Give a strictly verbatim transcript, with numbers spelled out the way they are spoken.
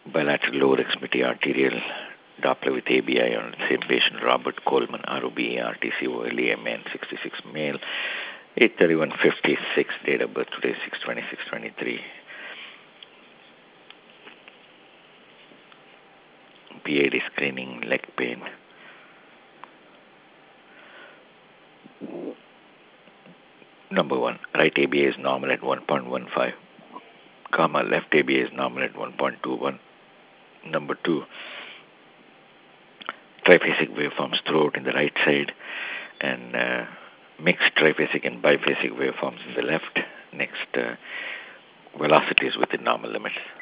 bilateral lower extremity arterial Doppler with A B I on the same patient, Robert Coleman, R O B E R T C O L E M N, sixty-six male, eight thirty-one fifty-six, date of birth today, six twenty-six twenty-three. P A D screening, leg pain. Number one, right A B A is normal at one point one five, comma, left A B A is normal at one point two one. Number two, triphasic waveforms throughout in the right side, and uh, mixed triphasic and biphasic waveforms in the left. Next, uh, velocity is within normal limits.